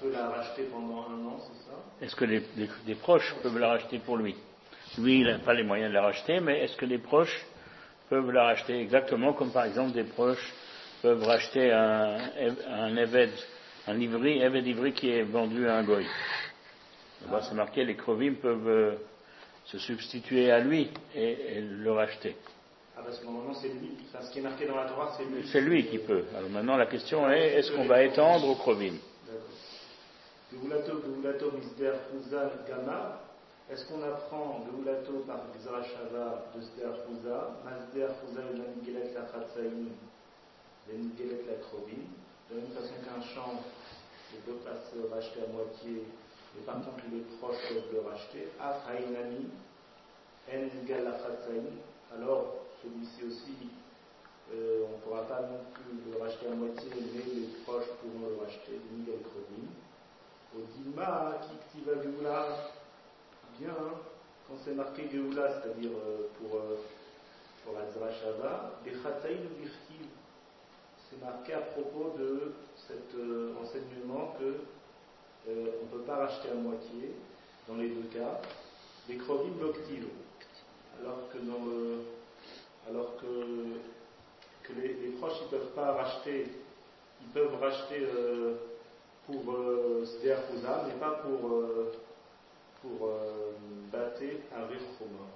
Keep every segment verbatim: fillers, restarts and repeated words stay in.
peut la racheter pendant un an, c'est ça? Est-ce que les, les, les proches peuvent la racheter pour lui? Lui, il n'a pas les moyens de la racheter, mais est-ce que les proches peuvent la racheter exactement comme par exemple des proches peuvent racheter un, un évêd, un ivri, évêd ivri qui est vendu à un goy? Là-bas, c'est marqué, les krovim peuvent euh, se substituer à lui et, et le racheter. Ah, parce que normalement, c'est lui. Enfin, ce qui est marqué dans la Torah, c'est lui. C'est lui qui peut. Alors maintenant, la question est, est-ce qu'on va étendre aux krovim? Geulato, Geulato, Misder, Chouza, Gama. Est-ce qu'on apprend Geulato par Gzara Shava de Sder Chouza, Masder Chouza, la Nigelet, la Chatsaïm, la Nigelet, la Krovim? De la même façon qu'un champ ne peut pas se racheter à moitié, mais par contre, les proches peuvent le racheter. Afraïnami, En Nigal, la Chatsaïm. Alors, celui-ci aussi, euh, on ne pourra pas non plus le racheter à moitié, mais les proches pourront le racheter, de Nigal Krovim. Au Dima, qui va Geoula, bien, hein, quand c'est marqué Geoula, c'est-à-dire euh, pour, euh, pour la Zrachava, Bechatsaïn ou Birtiv, c'est marqué à propos de cet euh, enseignement que euh, on ne peut pas racheter à moitié, dans les deux cas, des Krovim Loktiv, alors que dans le, alors que, que les, les proches ils ne peuvent pas racheter, ils peuvent racheter euh, pour euh, Sder Chouza, mais pas pour, euh, pour euh, Baté à Rechoma.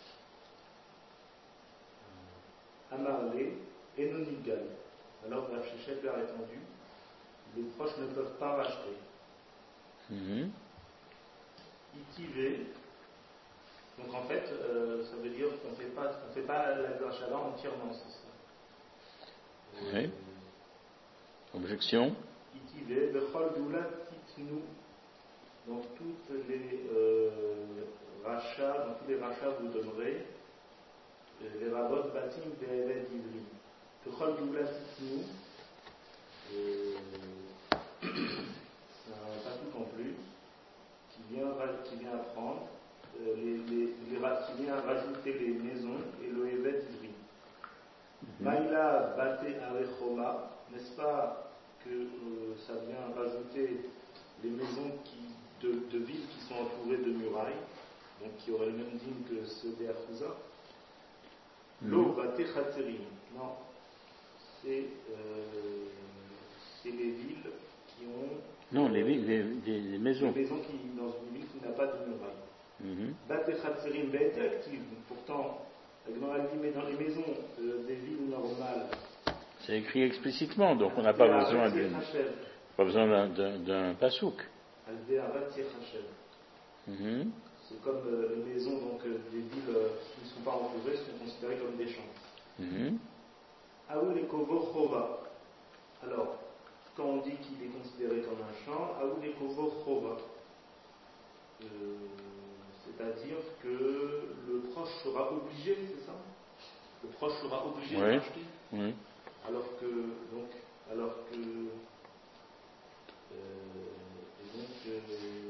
Amarle et Nonigal. Alors Rav Shechet lui a répondu, les proches ne peuvent pas racheter. Mm-hmm. Itivé. Donc en fait, euh, ça veut dire qu'on ne fait pas, on fait pas la Gashava entièrement, c'est ça. Oui. Objection. Itivé, Bechol Geoula Titnu. Dans toutes les euh, rachats, dans tous les rachats, vous donnerez euh, les rabbot batim be'eved ivri. Bechol Geoula Titnu. C'est un pas non plus qui vient, qui vient apprendre. Euh, les, les, les, qui vient rajouter les maisons et le évêque ivri. Maïla Baté Arechoma, n'est-ce pas que euh, ça vient rajouter les maisons qui, de, de villes qui sont entourées de murailles, donc qui auraient le même digne que ceux d'Erchouza? L'eau Baté Khatserim, non, c'est, euh, c'est les villes qui ont. Non, les, villes, les, les, les maisons. Les maisons qui, dans une ville qui n'a pas de murailles. Mm-hmm. Baté Khatserim Baté active, pourtant, mais dans les maisons euh, des villes normales. C'est écrit explicitement, donc on n'a pas besoin de, pas besoin d'un, d'un, d'un pasouk. Mm-hmm. C'est comme euh, les maisons donc euh, des villes euh, qui ne sont pas entourées sont considérées comme des champs. Mm-hmm. Aoul et Kovo Chova. Alors, quand on dit qu'il est considéré comme un champ, Aoul et Kovo Chova. Euh, c'est-à-dire que le proche sera obligé, c'est ça? Le proche sera obligé oui. de racheter. Oui. Alors que, donc, alors que, euh, et donc,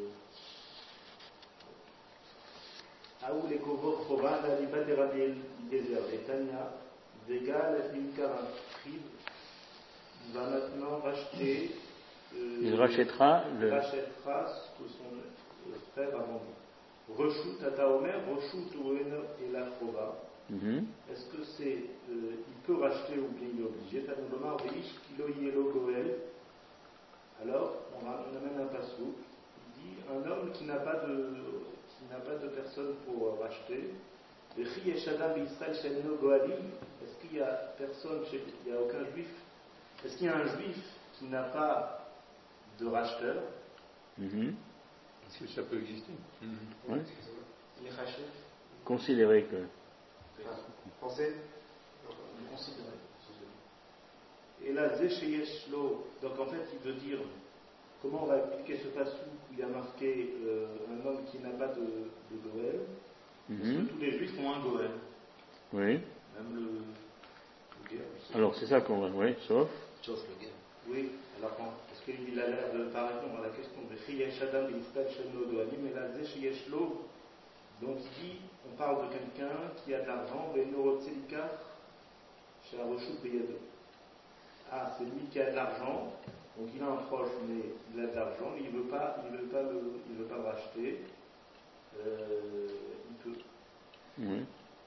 Aoul et Kovo Chova, la liba de Rabbi Eliezer, et Tania, Vega, la Finkara, Trib, va maintenant racheter. Euh, il rachètera il le. rachètera ce que son euh, frère a vendu. Reshut Ata Omer, Reshut Oeno et la Chova. Mm-hmm. Est-ce que c'est, euh, il peut racheter ou bien il est obligé? Tanoudomar Veish Kilo Yelo Goel. Alors, on, a, on amène un passou. Il dit un homme qui n'a pas de, qui n'a pas de personne pour euh, racheter. Vechi Yeshadam Israël Shenno Goali. Est-ce qu'il y a personne, chez, il n'y a aucun juif? Est-ce qu'il y a un juif qui n'a pas de racheteur? Mm-hmm. Est-ce que ça peut exister? Mm-hmm. Oui. Il est racheté. Considérer que. Pensez, considérer. Et là, Zécheyeshlo, donc en fait, il veut dire, comment on va appliquer ce passage où il y a marqué euh, un homme qui n'a pas de, de Goël? Mm-hmm. Parce que tous les juifs ont un Goël. Oui. Même le, le guerre. Alors, c'est ça qu'on va, oui, sauf. Sauf le guerre. Oui, alors parce qu'il a l'air de ne pas répondre à la question de Zécheyeshadam Israël Shenno Goalim, mais là, Zécheyeshlo. Donc ici, on parle de quelqu'un qui a de l'argent, ah, c'est lui qui a de l'argent, Donc il a un proche, mais il a de l'argent, il ne veut pas, il veut pas le, il veut pas le racheter. Euh, il peut. Oui.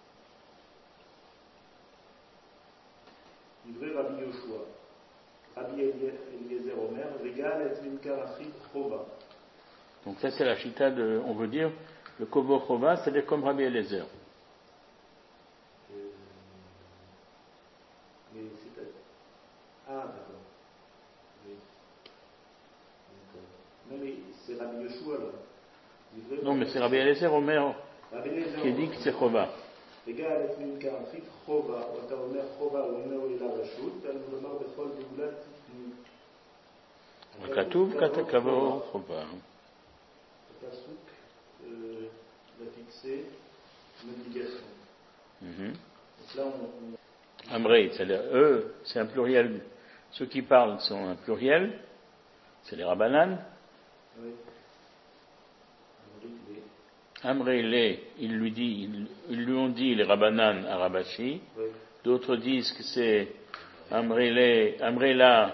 Il veut Rabbi Yoshua. Rabbi Eliezer Omer, Regal et Minka Achid Choba. Donc ça c'est la chita de, on veut dire, le Kobo Choba, c'est-à-dire comme Rabbi Eliezer. Euh, mais c'est ah d'accord. Oui. D'accord. Non mais c'est Rabbi Yoshua là. Non mais c'est Rabbi Eliezer Omer qui dit que c'est Choba. Regal et Minka Achid Choba. Ota Omer Choba Omer Ela Rashut. Al Nomar Bechol Beulat Tiknu. Katuv Katakavo Choba. Pasuk euh, va fixer une obligation. Mm-hmm. Donc là, on, on... Amrei, c'est-à-dire eux, c'est un pluriel. Ceux qui parlent sont un pluriel, c'est les Rabbanan. Oui. Amrei les, ils lui dit, ils, ils lui ont dit les Rabbanan à Rabashi. Oui. D'autres disent que c'est Amrei les, Amrei la,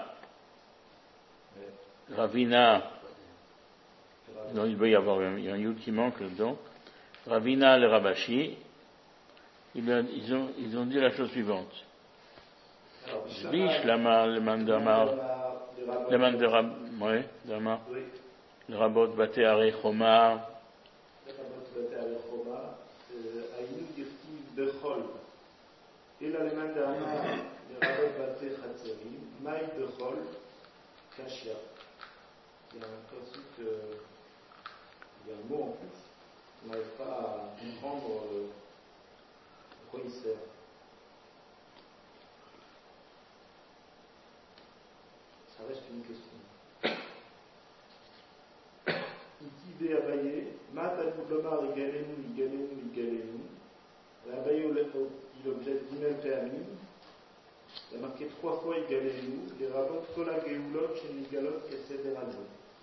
oui. Ravina. Non, il doit y avoir un, un yud qui manque là-dedans. Ravina le Rabashi, ils, ils, ont, ils ont dit la chose suivante. Bish, lama, le mandamar, le mandamar, oui, dama, le rabot bate are chomar. Le rabot bate are chomar, ayinu dirtiv bechol. Et là, le mandamar, le rabot bate chatzerim, maï bechol, kashia. Il y a un truc que. Il y a un mot en plus, on n'arrive pas à comprendre euh, à quoi il sert. Ça reste une question. Ici, Abaye, Matanou Lomar, Igalenu, Igalenu, Igalenu. Abaye, il objecte d'Imel Péamim. Il a marqué trois fois Igalenu. Les rabbins, Kola Geulot, chez Nigalot, et Sederano.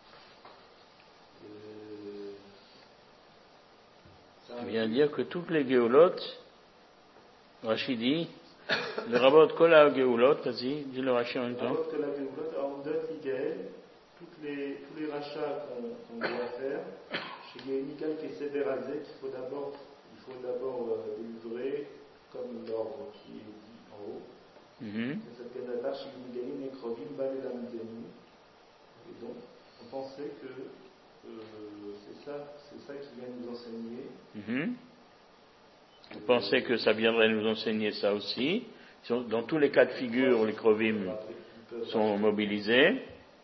Ça vient dire que toutes les géoulottes, Rachidi, le rabot Kola Geoulot, vas-y, dis le Rachi en même temps. Le rabot Kola Geoulot, Aondat Igael, tous les rachats qu'on, qu'on doit faire, chez Yénigal qui est sédérazé, qu'il faut d'abord, il faut d'abord euh, délivrer, comme l'ordre qui est dit en haut. Mm-hmm. Ça s'appelle la tâche chez Yénigalim et Krovim, Balélamidenu. Et donc, on pensait que euh, c'est ça, c'est ça qui vient nous enseigner. Mm-hmm. Vous pensez que ça viendrait nous enseigner ça aussi. Dans tous les cas de figure, les Krovim sont mobilisés.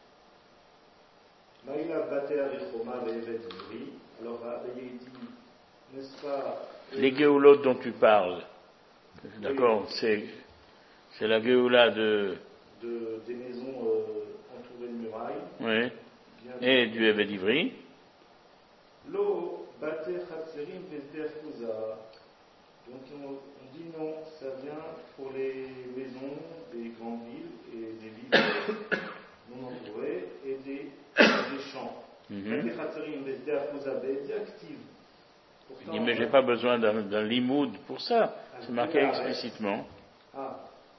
Les Géoulots dont tu parles, d'accord, c'est, c'est la Géoula de, de des maisons euh, entourées de murailles. Oui. Et du Eved Ivri. Lo bate chatzerim vesder fuza. Donc on, on dit non, ça vient pour les maisons des grandes villes et des villes non entourées et des, des champs. Bate chatzerim vesder fuza bedi active. Il dit mais j'ai pas besoin d'un, d'un limoud pour ça. C'est marqué explicitement. Ah.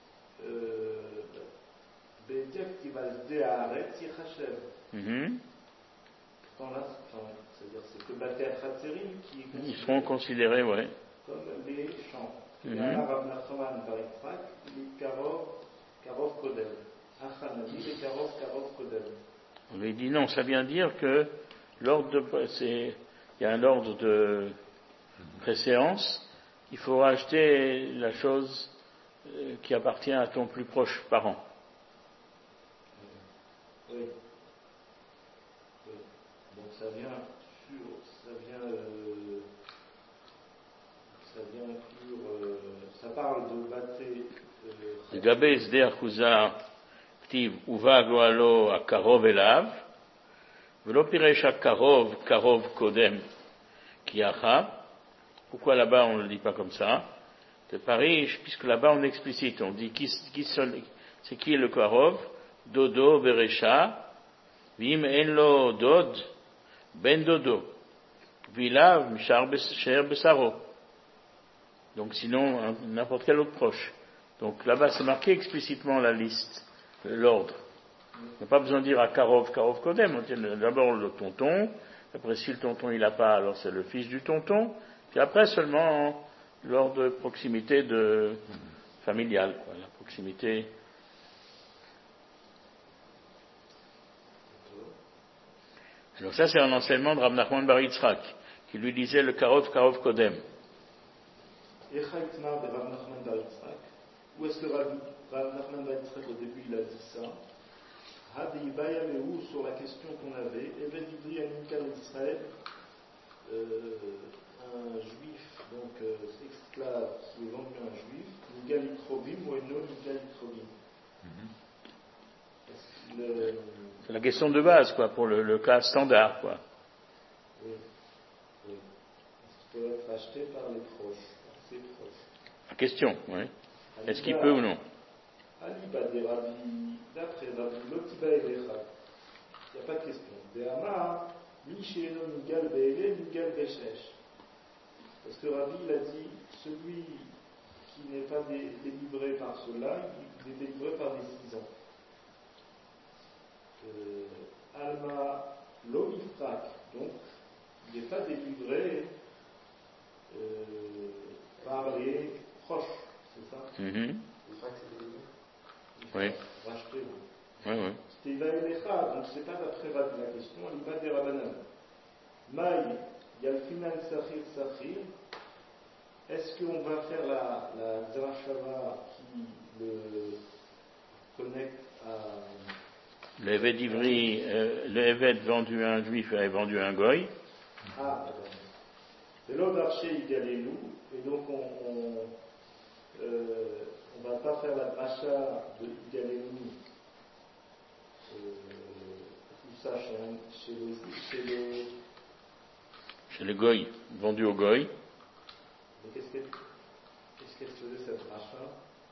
Bedi active al de haaretz yichashev. Mm-hmm. Pourtant là, enfin, c'est-à-dire c'est que Bate Chatzerim qui est considéré. Ils seront considérés, oui. Comme les champs. Mm-hmm. Et là, Rav Nachman Baritrak, les Karov, Karov Kodem. Achanami, les Karov, Karov Kodem. On lui dit non, ça vient dire que l'ordre de, c'est, il y a un ordre de préséance. Il faut racheter la chose qui appartient à ton plus proche parent. Oui. Oui. Donc ça vient sur, ça vient, euh, ça vient inclure, euh, ça parle de Baté. לגבי שדה אחוזה כתיב ובא גואלו הקרוב אליו ולא פירש הקרוב קרוב קודם כי אחא. Pourquoi là-bas on ne le dit pas comme ça? C'est pareil, puisque là-bas on explicite, on dit qui, qui c'est qui est le karov? Dodo beresha vim en lo dod ben dodo vilav mishar besher besaro. Donc sinon n'importe quel autre proche. Donc là-bas c'est marqué explicitement la liste, l'ordre. n'y a pas besoin de dire à Karov, Karov Kodem. On dit d'abord le tonton, après si le tonton il n'a pas, alors c'est le fils du tonton, puis après seulement lors de proximité de familiale, quoi, la proximité. Alors ça c'est un enseignement de Rav Nachman bar Yitzchak, qui lui disait le Karov, Karov Kodem. Echaitmar de Rav Nachman bar Yitzchak. Où est-ce que Rav Nachman bar Yitzchak au début il a dit ça? Hadi Bayamehu sur la question qu'on avait, Eved Ivri Anikal Israël, un juif, donc euh, esclave qui est vendu à un juif, Nigal Itrobim ou Eno Nigal Itrobim. Le... C'est la question de base, quoi, pour le, le cas standard, quoi. Oui, oui. Est-ce qu'il peut être acheté par les proches, par ses proches? La question, oui. Est-ce qu'il peut ou non? Aliba des Rabbi, d'après Rabbi Lotiba Elecha, il n'y a pas de question. De Amar, Misheno Nigal Be'ele, Nigal Beshesh. Parce que Rabbi il a dit, celui qui n'est pas dé- délivré par cela, il est délivré par les six ans. Euh, Alma Lomifrak, donc il n'est pas délivré euh, par les proches, c'est ça? Mm-hmm. Oui. Racheté, oui. Oui, oui. C'était Ivaelecha, donc c'est pas d'après Rabbi la question, il va des Rabbanan. Maï, Yalfinan Sachir Sachir. Est-ce qu'on va faire la, la Zerachava qui le connecte à. Le Eved Ivri, euh, le Eved vendu à un juif est vendu à un goy. Ah, c'est l'autre archer Igalenu, et donc on. on euh, on ne va pas faire la dracha de Igalenu, euh, tout ça chez, chez le chez le. Chez le goy, vendu au goy. Mais qu'est-ce qu'elle, qu'est-ce qu'elle faisait cette dracha?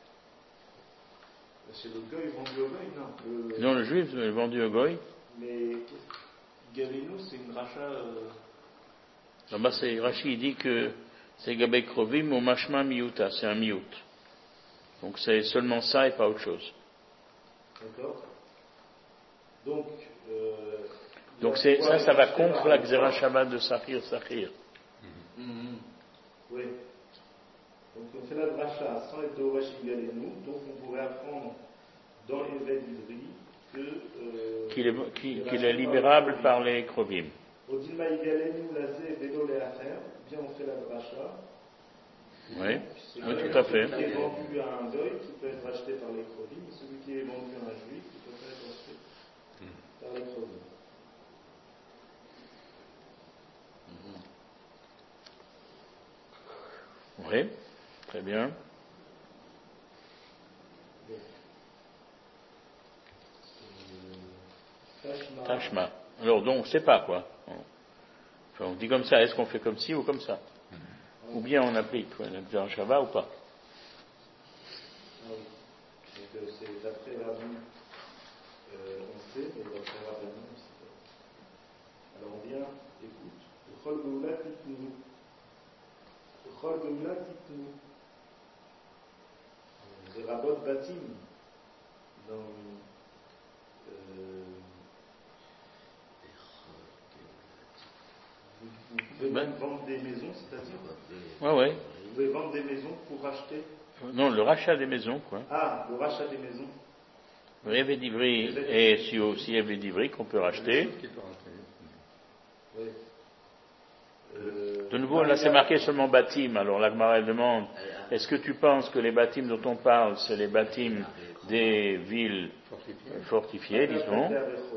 Chez le goy, vendu au goy? Non. Le, non, le juif est vendu au goy. Mais Igalenu, c'est une dracha. Euh... Non, bah c'est, Rashi dit que c'est Gabek Rovim ou Mashma Miuta, c'est un Miut. Donc c'est seulement ça et pas autre chose. D'accord. Donc, euh, Donc c'est, ça, ça va contre la Xera Shabbat de Sachir Sachir. Mm-hmm. Oui. Donc on fait la dracha sans être au Rashi Galenu, donc on pourrait apprendre dans les Eved Ivri que. Euh, qu'il, est, qu'il, qu'il est libérable par les Krovim. Au Dilma Galenu, Lazé, Vélo, les affaires, bien on fait la dracha. Oui, oui, tout à fait. Celui qui est vendu à un goy qui peut être acheté par les Krovim, et celui qui est vendu à un juif qui peut être acheté par les Krovim. Oui, très bien. Tashma. Tashma. Alors donc, on ne sait pas quoi. Enfin, on dit comme ça, est-ce qu'on fait comme ci ou comme ça? Ou bien on applique la Shabbat ou pas? Ah oui. Donc euh, c'est d'après Rabbi, euh, on sait, mais d'après Rabbi, on ne sait pas. Alors on vient, écoute, le Chol Geoula Titnou. Le Chol Geoula Titnou. Les Rabot Batim, dans. Euh, vous pouvez même vendre des maisons, c'est-à-dire. Ouais, ouais. Vous pouvez vendre des maisons pour racheter. Non, le rachat des maisons, quoi. Ah, le rachat des maisons. Le Eved Ivri et si aussi Eved Ivri qu'on peut racheter. Oui. Euh, De nouveau, là c'est marqué seulement bâtim. Alors la Gemara demande, est-ce que tu penses que les bâtims dont on parle, c'est les bâtims des villes fortifiées, disons?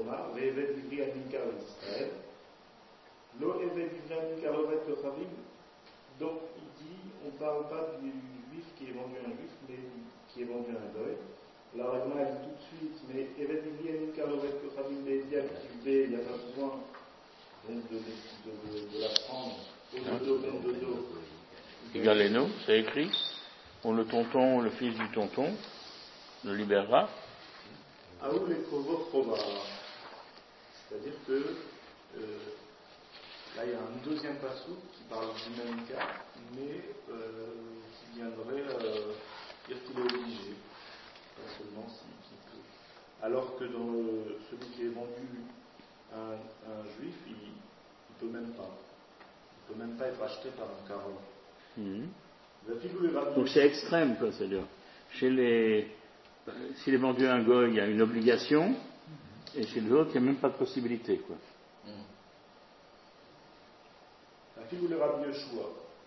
Donc il dit, on ne parle pas du juif qui est vendu à un juif, mais qui est vendu à un goy. La Ragma elle dit tout de suite, mais Evet Ivri Anin Karovet Kochavim Be'edia Kivbe, il n'y a pas besoin donc de, de, de, de la prendre au dodo, au dodo. Igaleno, c'est écrit. On le tonton, le fils du tonton, le libérera. Aoul et Kovot Chova. C'est-à-dire que euh, là il y a un deuxième passou qui parle du même cas, mais euh, qui viendrait euh, dire qu'il est obligé, pas seulement s'il peut. alors que dans le, celui qui est vendu à un, à un juif, il ne peut même pas. Il ne peut même pas être acheté par un carreau. Mmh. Donc c'est extrême, quoi, c'est-à-dire. Chez les, s'il est vendu à un goy, il y a une obligation, et chez les autres, il n'y a même pas de possibilité, quoi. La figure de Rabbi Yoshua.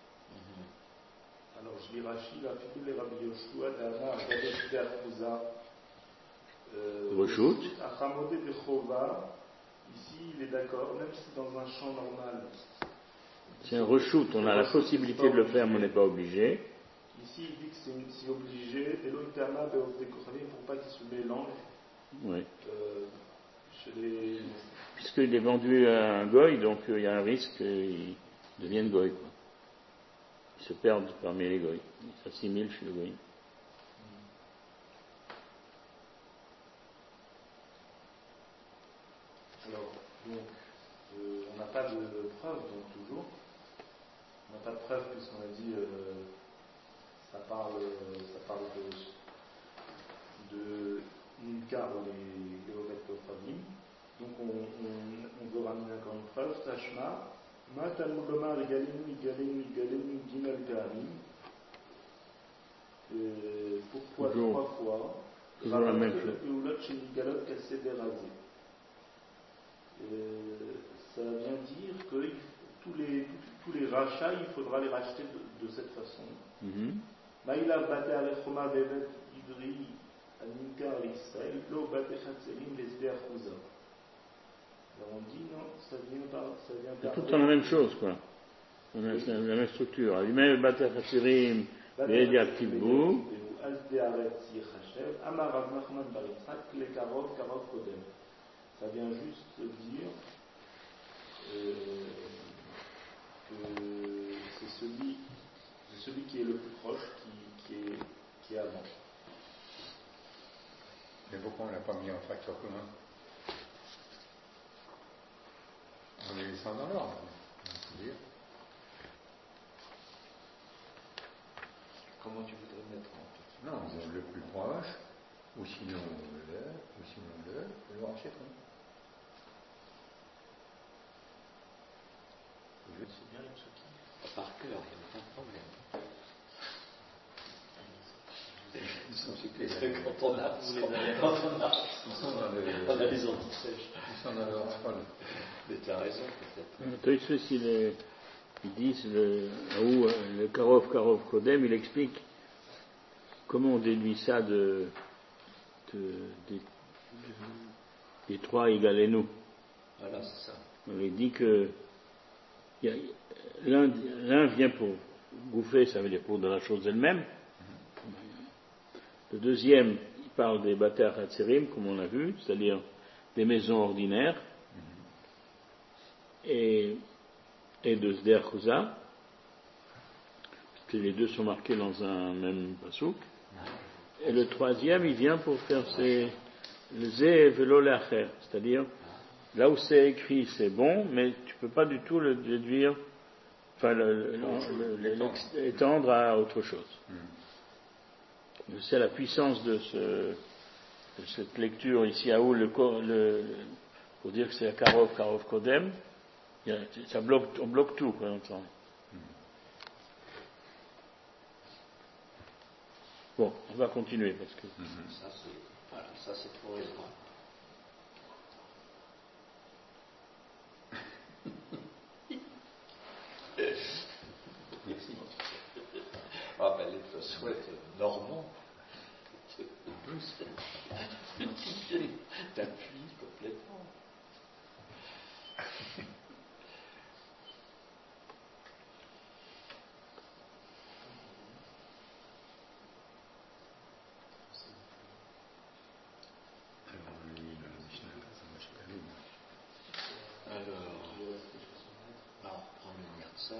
Alors je dis Rashi, la figure de Rabbi Yoshua, d'Anna, Rabbi Arkuza, Rechute. Achamodé de Chova, ici il est d'accord, même si dans un champ normal. C'est un rechute, on a la possibilité de le faire, mais on n'est pas obligé. Ici il dit que c'est, une, c'est obligé, et l'Oitama, pour pas qu'il se mélange. Oui. Euh, chez les... Puisqu'il est vendu à un goy, donc il euh, y a un risque qu'il devienne goy, quoi. Il se perd parmi les goy. Il s'assimile chez le goy. Alors, donc, euh, on n'a pas de preuve, donc toujours. On n'a pas de preuve puisqu'on a dit euh, ça parle, ça parle de, de Ninkar ou les Léovet Kofradim. Donc on, on, on veut ramener encore une preuve. Tashma, Ma Talmud Lomar Igalenu, Igalenu, Igalenu, Gimel Karim. Pourquoi toujours, trois fois toujours la même chose. Ça vient dire que tous les, tous les rachats, il faudra les racheter de, de cette façon. Maïla Bate Alechoma Bevet Ivri Aninka Israël, Lo Bate Chatzerim Lesbe Achouza. Alors on dit non, ça vient par. Ça vient c'est tout le temps la même chose, quoi. La même, la même structure. Lui-même, Bate Chatzerim, Vedi Aktivbu. Ça vient juste dire euh, que c'est celui, c'est celui qui est le plus proche qui, qui, est, qui est avant. Mais pourquoi on ne l'a pas mis en facteur commun? On les laissant dans l'ordre, on peut dire. Comment tu voudrais mettre en fait? Non, le plus proche, ou sinon le, ou sinon le, et le rachetron. C'est bien les psukim. Par cœur, il n'y a aucun problème. Quand on a, quand on a, on a les antisèches. Ils sont dans leur folle. Mais tu as raison, peut-être. Toïsves, ils, ils disent, le, où le Karov, Karov, Kodem, il explique comment on déduit ça de, de, de, de des trois égalés nous. Voilà, c'est ça. On lui dit que y a, l'un, l'un vient pour bouffer, ça veut dire pour de la chose elle-même. Le deuxième, il parle des Bate Hatzerim, comme on a vu, c'est-à-dire des maisons ordinaires, et, et de Sder Chouza, parce que les deux sont marqués dans un même pasouk. Et le troisième, il vient pour faire ses le Zé Velo Leacher, c'est-à-dire là où c'est écrit, c'est bon, mais tu ne peux pas du tout le déduire, enfin le, le, le, l'étendre à autre chose. Mm. C'est la puissance de, ce, de cette lecture ici à où le, le pour dire que c'est Karov, Karov Kodem, il y a, ça bloque, on bloque tout, quoi, longtemps. Mm. Bon, on va continuer parce que. Mm-hmm. Ça c'est, voilà, ça c'est trop raison. Merci. Ah ben les souhaitent normand. T'appuies complètement. Alors, on lit le Mishnah, ça marche pas bien. Alors, alors, on va lire ça.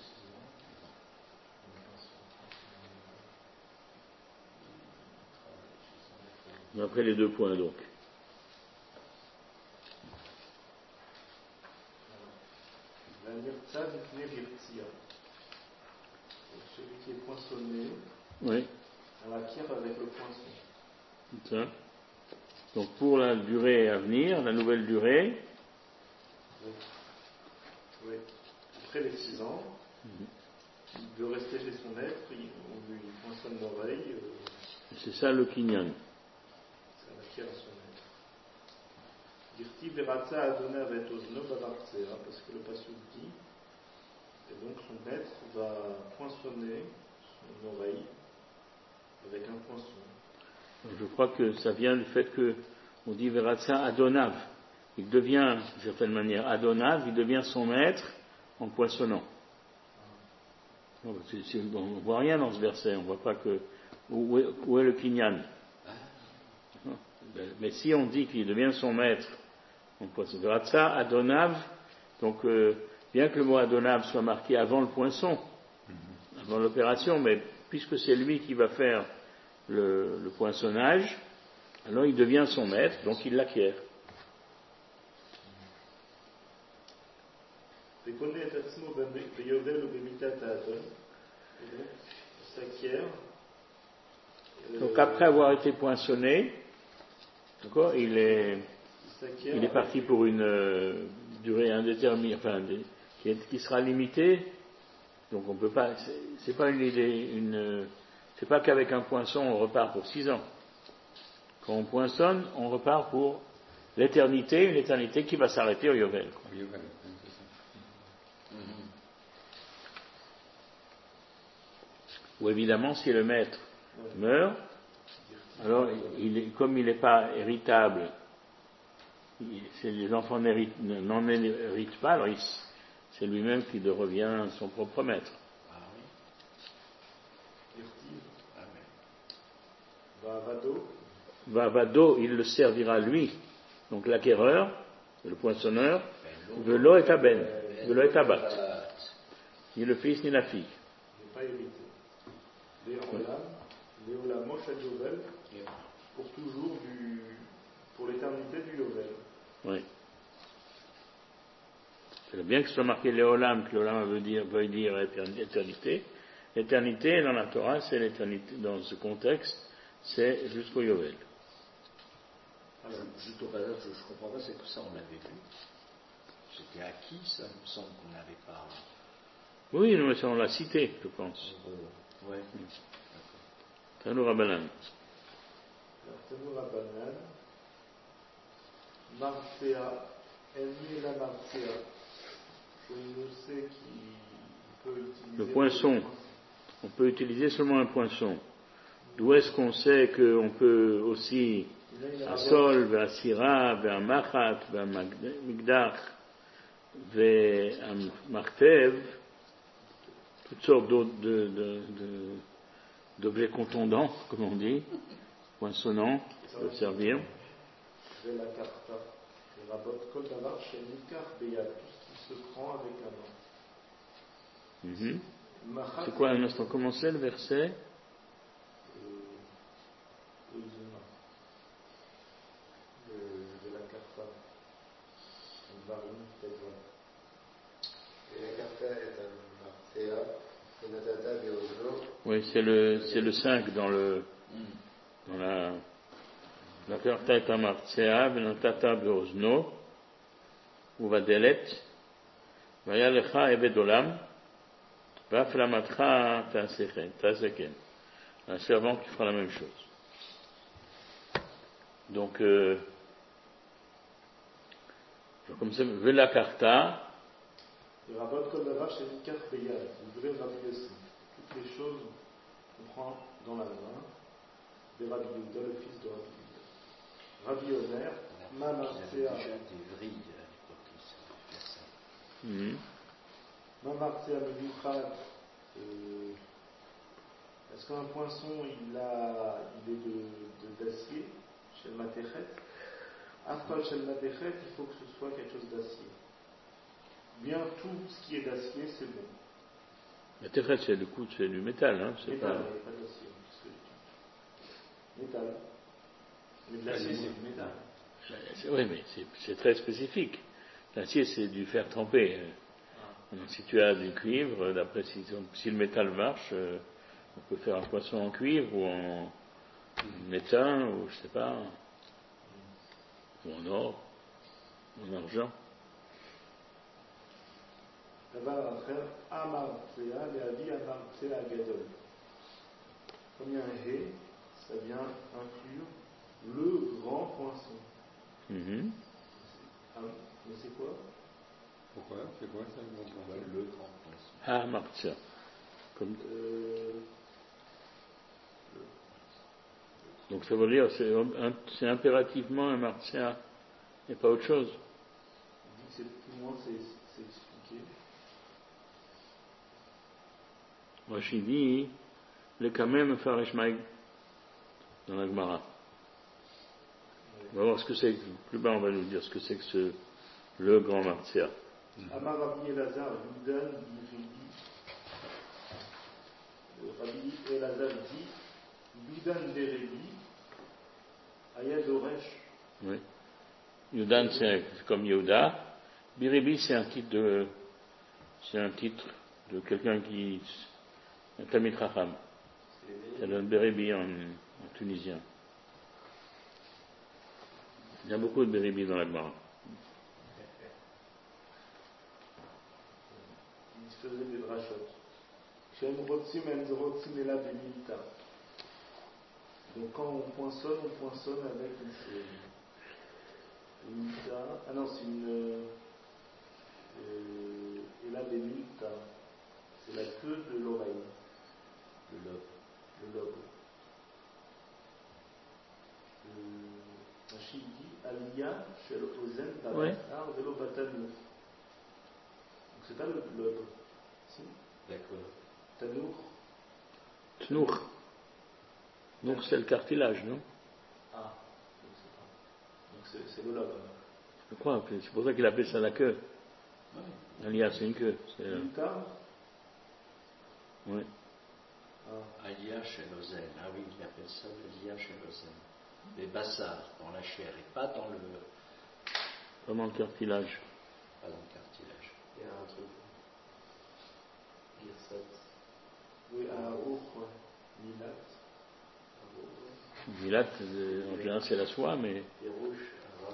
Après les deux points, donc. La Nirtza Nikne Virtzia. Celui qui est poinçonné, oui. on l'acquiert avec le poinçon. C'est ça. Donc pour la durée à venir, la nouvelle durée. Donc, oui. Après les six ans, il veut rester chez son maître, il, on lui poinçonne l'oreille. Euh, c'est ça le kinyan. Ça l'acquiert à son maître. Dirti beratza adonai avet ozno bavartzea, parce que le pasuk dit, et donc son maître va poinçonner son oreille avec un poinçon. Je crois que ça vient du fait que on dit Veratza Adonav. Il devient, d'une certaine manière, Adonav, il devient son maître en poinçonnant. On ne voit rien dans ce verset, on ne voit pas que où est, où est le kinyan. Mais si on dit qu'il devient son maître en poinçonnant, Veratza Adonav, donc euh, bien que le mot Adonav soit marqué avant le poinçon, avant l'opération, mais puisque c'est lui qui va faire le, le poinçonnage, alors il devient son maître, donc il l'acquiert. Il s'acquiert. Donc après avoir été poinçonné, d'accord, il est, il est parti pour une euh, durée indéterminée, enfin, qui, qui sera limitée. Donc on peut pas, c'est, c'est pas une idée, une, c'est pas qu'avec un poinçon on repart pour six ans. Quand on poinçonne, on repart pour l'éternité, une éternité qui va s'arrêter au Yovel. Au Yovel, c'est ça. Ou évidemment, si le maître meurt, alors il est, comme il n'est pas héritable, il, c'est les enfants n'héritent, n'en héritent pas, alors il, c'est lui-même qui devient son propre maître. Ah oui. Ah oui. Vavado. Vavado, il le servira lui. Donc l'acquéreur, le poinçonneur, velo et aben, velo et abat. Ni le fils ni la fille. Il n'est pas hérité. Léolam, Léolam Moshe Yovel, pour toujours, du, pour l'éternité du Yovel. Oui. C'est bien que ce soit marqué Léolam, que Léolam veut dire, veut dire éternité. L'éternité, dans la Torah, c'est l'éternité, dans ce contexte, c'est jusqu'au Yovel. Alors, juste au passage, je ne comprends pas, c'est que ça, on l'avait vu. C'était acquis, ça, il me semble qu'on n'avait pas. Oui, mais ça, on l'a cité, je pense. Euh, ouais. Tanour Rabanan. Tanour Rabanan. Marcea, Elmi la Marcea. Je sais qu'il peut utiliser. Le poinçon. On peut utiliser seulement un poinçon. D'où est-ce qu'on sait qu'on peut aussi un sol, un sira, un machat, un migdach, un martev, toutes sortes de, de, de, d'objets contondants, comme on dit, poinçonnants, peuvent servir. La karta, le rabot kol davar chez Nikar Beyad, tout ce qui se prend avec la main. Mm-hmm. C'est quoi un instant? Comment c'est le verset? De la karta. Et la karta est un martéa, et natata beozno. Oui, c'est le, c'est le cinq dans le, dans la, la karta est un martéa, natata beozno, ou vadelet, vaya lecha eved olam, vaflamatcha taseken. Un servant qui fera la même chose. Donc, euh, comme ça, Vela Karta. Le rabbin Kol Davar chez Nikar Beyad, vous devez rappeler aussi. Toutes les choses qu'on prend dans la main, de Rabbi Yehuda, le fils de Rabbi Yehuda. Rabbi Omer, Mamartzea. Il y avait déjà des vrilles à l'époque, ils savaient faire ça. Mamartzea Meduchat. Est-ce qu'un poinçon, il, a, il est de, de, d'acier, chez le Matechet? Afkol chez le Matechet, il faut que ce soit quelque chose d'acier. Bien tout ce qui est d'acier, c'est bon. Matechet, c'est le coup, c'est du métal, hein? C'est métal, pas... mais pas d'acier. Métal. Mais de l'acier, c'est du métal. Oui, mais c'est, c'est très spécifique. L'acier, c'est du fer trempé. Ah. Donc, si tu as du cuivre, d'après si, si le métal marche, euh, on peut faire un poisson en cuivre ou en étain, ou je sais pas. ou en or, ou en argent. דבר אחר, המרצע להביא המרצע הגדול. Comme il y a un hé, ça vient inclure le grand poisson. Mm-hmm. Ah, mais c'est quoi? Pourquoi? C'est quoi ça, le grand poisson? Le grand poisson. Ah, martsa. Comme... euh, Donc ça veut dire c'est, un, c'est impérativement un martsa et pas autre chose. c'est, Pour moi, c'est, c'est expliqué. Rashi dit le kamem farish maïg dans la Gemara. On va voir ce que c'est. Plus bas, on va nous dire ce que c'est que ce, le grand martsa. Amar Rabbi Elazar, Yudan, Biribi. Rabbi Elazar dit Yudan Biribi, Ayad Oresh. Oui. Yudan, c'est comme Yehuda. Biribi, c'est un titre de, c'est un titre de quelqu'un qui, un Talmid Chacham. Ça donne Biribi en, en tunisien. Il y a beaucoup de Biribi dans la Gemara. Il faisait des drachot. Shem Rotsim en Rotsim et la Benilta. Donc quand on poinçonne, on poinçonne avec une chose. Une milta. Ah non, c'est une. Euh, et la Benilta. C'est la queue de l'oreille. Le lobe. Le lobe. Rachid dit Aliyah shel ozen babasar velo batanour. Donc c'est pas le lobe. Si. D'accord. Tanour. Tnour. Donc c'est le cartilage, non? Ah, je ne sais pas. Donc c'est, c'est le lobe. Je crois que c'est pour ça qu'il appelle ça la queue. Oui. Alia, c'est une queue. C'est, euh, Milta. oui. Ah. Alia chez l'ozen. Ah oui, il appelle ça Alia chez l'ozen. Les bassards dans la chair et pas dans le, Pas dans le cartilage. pas dans le cartilage. Il y a un truc. Girsat. Oui, à Aour, ouais. Milat. Milat, euh, en général, c'est la soie, mais Et rouge, Arar.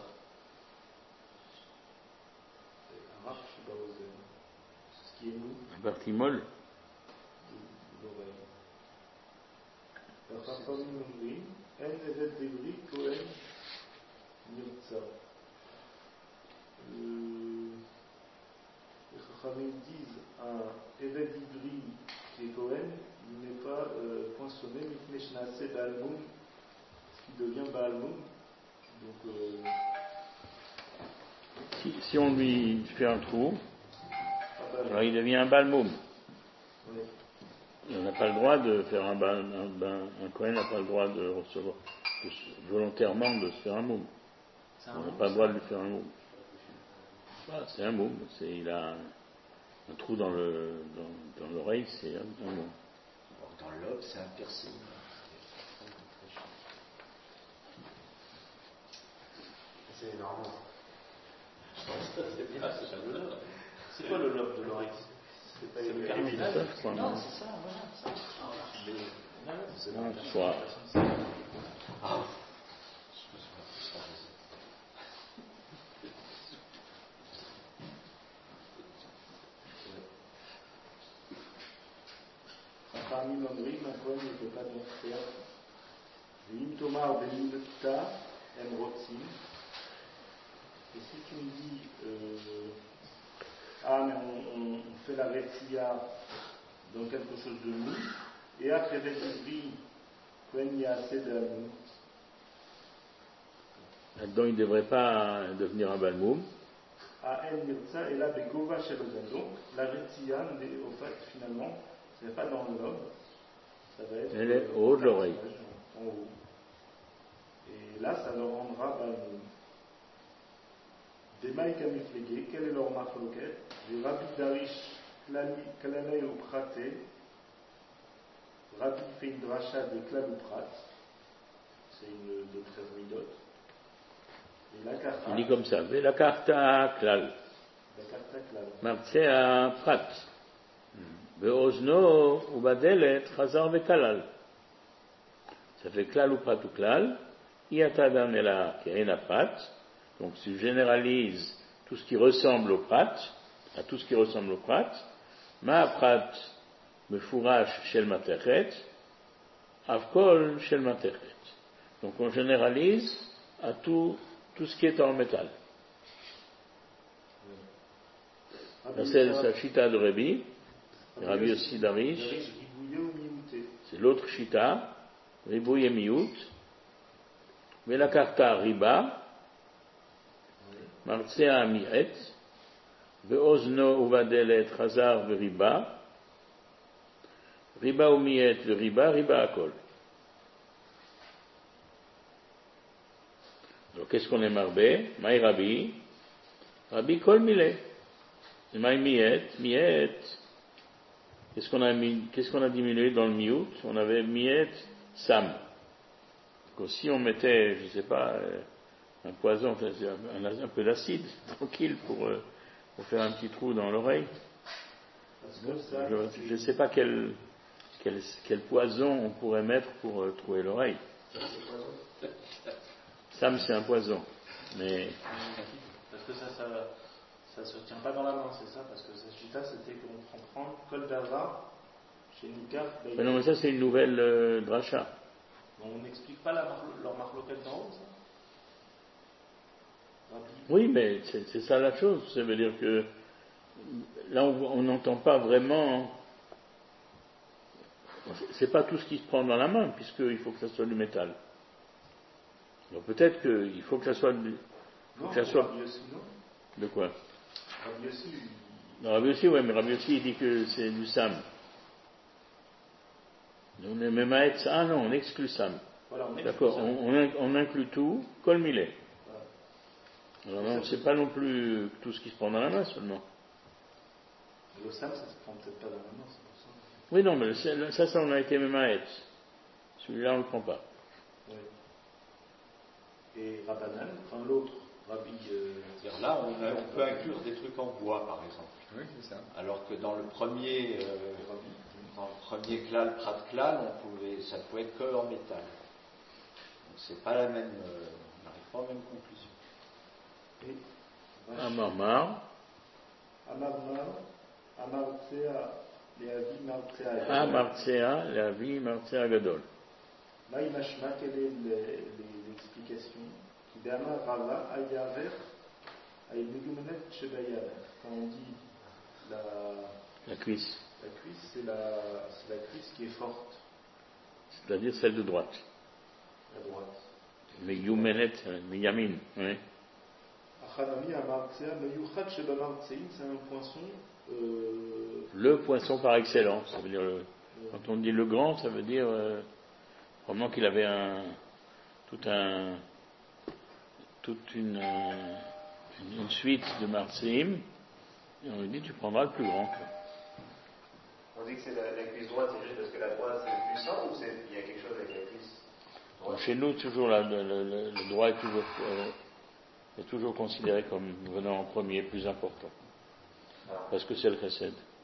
Arar, je sais pas où c'est. Ce qui est mou, la partie molle. de l'oreille. La Chachamim אומרים, אין עבד עברי כהן נרצע. Les Chachamim disent un évêque d'Ivry qui est Cohen, il n'est pas euh, poinçonné, mais Shnase Baalmoum, qui devient Baalmoum. Donc, euh, Si, si on lui fait un trou, ah bah, alors il devient un balmoum. oui. On n'a pas le droit de faire un bal, un, ben, un Kohen n'a pas le droit de recevoir de, volontairement de se faire un moum. On n'a pas le droit de lui faire un moum. Voilà, c'est un moum. C'est, il a un, un trou dans, le, dans, dans l'oreille, c'est un, un moum. Alors, dans le lobe, c'est un piercing. C'est énorme. C'est bien, c'est pas le lobe. C'est quoi le lobe de l'oreille? C'est pas C'est le une cartilage. Ça, je crois, Non, non. c'est ça, voilà. Ça. Mais, non, non, c'est Non, la- soit. Ah. Parmi l'Andrim, un Cohen ne peut pas donc faire Vim Tomar Benilta M. Rotsim. Et si tu me dis, euh, ah, mais on, on, on fait la Retsia dans quelque chose de mou, et après Vetibri, Cohen il y a assez de mou. Là-dedans, il ne devrait pas devenir un balmoum. À El Mirza, et là, Begova Shelozen. Donc, la Retsia, au fait, finalement, ce n'est pas dans le lobe, ça va être. Elle est au haut de l'oreille. En haut. Et là, ça le rendra balmoum. Des maïka miflégués, quel est leur machloket? Les Rabbi Darish, Kalanei ou Praté. Rabbi fait une dracha de Klal ou Prat. C'est une de treize midotes. Et la karta. Il dit comme ça. La karta klal. La karta Klal. Martzea prat. Beozno ou badelet chazar vekalal. Ça fait klal ou prat ou klal. Iata dan ela keena prat. Donc si je généralise tout ce qui ressemble au prat, à tout ce qui ressemble au prat, ma prat me fourrache chez le materet, avkol chez le materet. Donc on généralise à tout, tout ce qui est en métal. Là, c'est la chita de Rabbi, Rabbi aussi d'Arish. C'est l'autre chita, Ribouye Miout. Mais la karta Riba, Martsea Miet, Veozno Uvadelet Chazar Riba, Riba ou Miet le Riba, Riba Akol. Alors qu'est-ce qu'on est marbé? Maï Rabbi, Rabbi Kol Milé. Et Maï Miet, Miet. Qu'est-ce qu'on a mis, qu'est-ce qu'on a diminué dans le Miout? On avait Miet Sam. Donc, si on mettait, je ne sais pas, un poison, un, un, un peu d'acide, tranquille, pour, pour faire un petit trou dans l'oreille. Je ne sais pas quel, quel, quel poison on pourrait mettre pour euh, trouver l'oreille. Sam, c'est un poison. Mais... Parce que ça, ça, ça se tient pas dans la main, c'est ça? Parce que cette chita, c'était qu'on prend Kol Davar chez Nikaf. Mais non, mais ça, c'est une nouvelle euh, dracha. On n'explique pas la mar- leur marloquette d'en haut, ça? Oui, mais c'est, c'est ça la chose. Ça veut dire que là, on n'entend pas vraiment. C'est pas tout ce qui se prend dans la main, puisqu'il faut que ça soit du métal. Alors peut-être qu'il faut que ça soit du. Non, que ça soit... Rabbi Yossi, non? De quoi? Rabbi Yossi, Non, Rabbi Yossi, oui, mais Rabbi Yossi, il dit que c'est du Sam. On est même à être. Ah non, on exclut Sam. Voilà, on D'accord, on, on, on inclut tout, Kol Milé. Alors non, c'est pas non plus tout ce qui se prend dans la main seulement. Le Sam, ça se prend peut-être pas dans la main, c'est pour ça. Oui, non, mais ça, ça, on a été même à être. Celui-là, on ne le prend pas. Oui. Et Rabbanan, enfin l'autre, Rabbi. Euh... C'est-à-dire là, on, a, on peut inclure des trucs en bois, par exemple. Oui, c'est ça. Alors que dans le premier, euh, dans le premier klal, prat klal, on pouvait, ça pouvait être que en métal. Donc c'est pas la même, euh, on n'arrive pas à la même conclusion. Amarmar. Amarmar, Amartsea, Leavi, Martsea. Amartsea, Leavi, Martsea Gadol. Là, il machma, quelles sont les, les explications? Qui d'Amar Rava, Ayaver, Aymegumenet, Shebayaver. Quand on dit la, La cuisse. la cuisse, c'est la, c'est la cuisse qui est forte. C'est-à-dire celle de droite. La droite. Mais Yumenet, mais Yamin. Oui. Achanami, Amartsea, Meyuchat, Shebamartsein, c'est un poinçon. Euh... Le poinçon par excellence. Ça veut dire le, quand on dit le grand, ça veut dire euh, vraiment qu'il avait un, tout un, toute une, euh, une, une suite de Martseim. Et on lui dit, tu prendras le plus grand. On dit que c'est la, la cuisse droite, c'est juste parce que la droite c'est puissant ou c'est, il y a quelque chose avec la cuisse droite? Donc, chez nous, toujours la, le, le, le droit est toujours, euh, est toujours considéré comme venant en premier, plus important. Parce que c'est le chesed.